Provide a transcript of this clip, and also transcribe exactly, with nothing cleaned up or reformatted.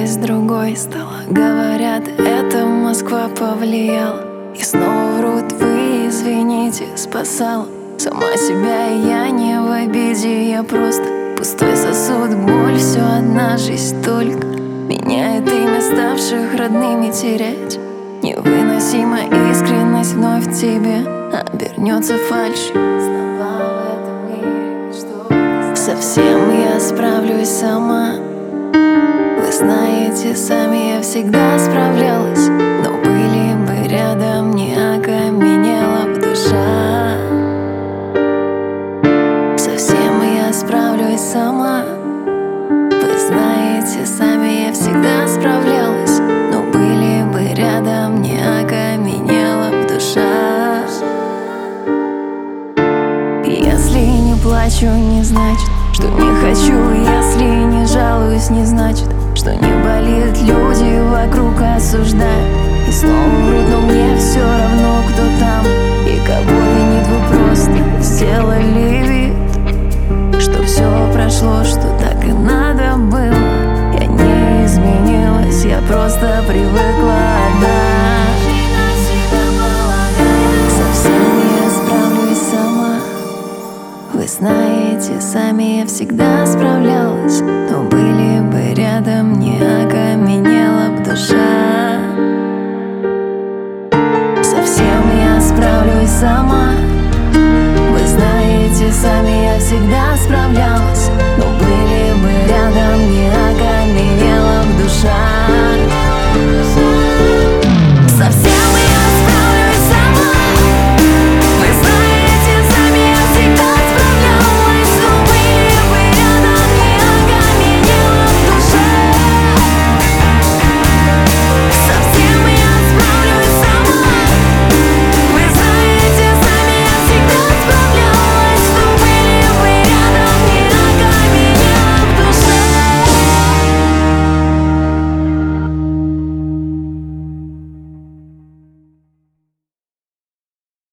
есть другой стало. Говорят, это Москва повлияла. И снова врут, вы извините, спасал сама себя, и я не в обиде. Я просто пустой сосуд, боль, все одна жизнь только меняет имя ставших родными терять. Невыносима искренность вновь в тебе обернется фальшью. Совсем я справлюсь сама. Вы знаете, сами я всегда справлялась, но были бы рядом, не окаменела б душа. Совсем я справлюсь сама. Вы знаете, сами я всегда справлялась, но были бы рядом, не окаменела б душа. Если не плачу, не значит, что не хочу. Если не жалуюсь, не значит, что не болит. Люди вокруг осуждают и снова врут, но мне все равно, кто там и кого винит. Вы просто сделали вид, что все прошло, что так и надо было. Я не изменилась, я просто привыкла одна. Совсем я справлюсь сама. Вы знаете, сами я всегда справлялась, но были бы рядом, не окаменела б душа. Совсем я справлюсь сама. Вы знаете, сами я всегда справлялась,